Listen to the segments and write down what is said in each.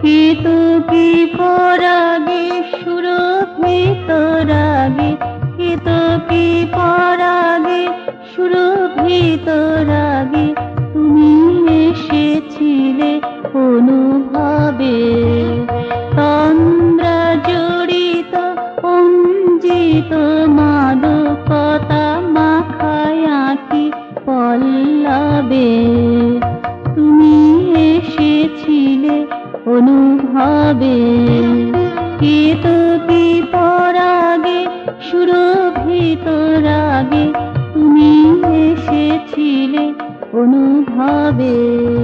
কেতকী পরাগে সুরভিত রাগে, কেতকী পরাগে সুরভিত রাগে তুমি এসেছিলে অনুভবে। তন্দ্রা জড়িত অঞ্জিত মাদকতা মাখায় আঁখি পল্লবে, তুমি এসেছিলে অনুভবে। কেতকী পরাগে সুরভিত রাগে তুমি এসেছিলে অনুভবে।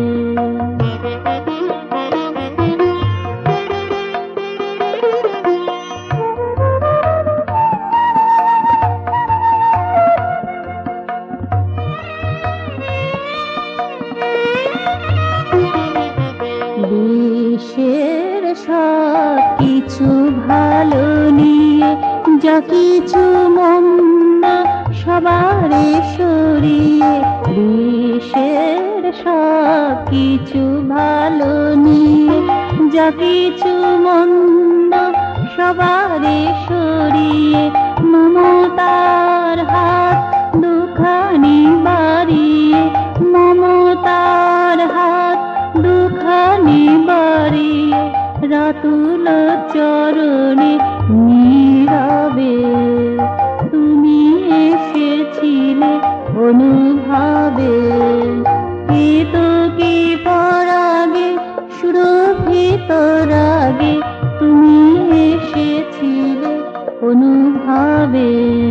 দেশের সব কিছু ভালো নিয়ে যা কিছু মন্দ সবারে সরিয়ে, দেশের সব কিছু ভালো নিয়ে যা কিছু মন্দ সবারে সরিয়ে, মমতার হাত দুখানি বাড়িয়ে, মমতার হাত দুখানি বাড়িয়ে রাতুল চরণে নীরবে তুমি এসেছিলে অনুভবে। কেতকী পরাগে সুরভিত রাগে তুমি এসেছিলে অনুভবে।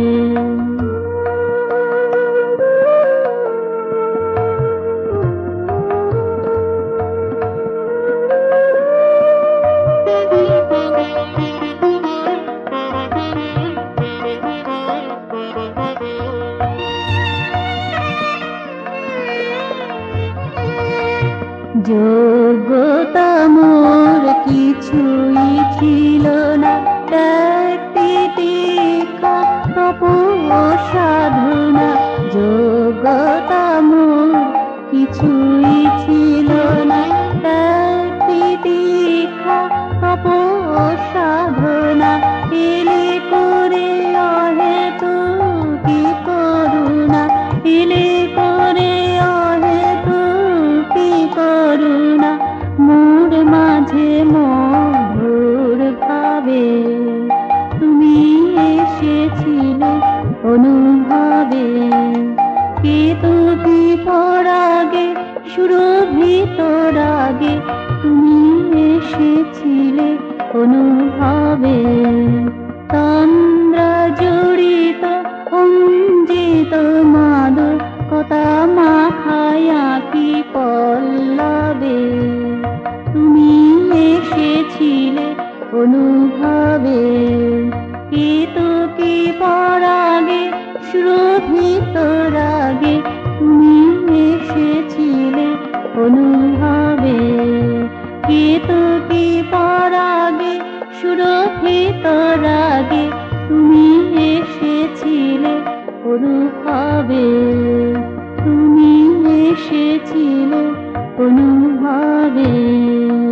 যোগ্যতা মোর কিছুই ছিল না, ত্যাগ তিতিক্ষা তপ সাধনা। যোগ্যতা মোর কিছুই ছিল না, ত্যাগ তিতিক্ষা তপ সাধনা। এলে করে অহেতুকি করুণা, এলে করে অহেতুকি করুণা। মোর মাঝে মধুর ভাবে তুমি এসেছিলে অনুভবে। কেতকী পরাগে সুরভিত রাগে তুমি এসেছিলে অনুভবে। তন্দ্রা জড়িত অঞ্জিত মাদকতা মাখায় আঁখি পল্লবে তুমি এসেছিলে অনুভবে। কেতকী পরাগে সুরভিত রাগে তুমি এসেছিলে অনুভবে। কেতকী পরাগে সুরভিত রাগে তুমি এসেছিলে অনুভবে, তুমি এসেছিলে অনুভবে।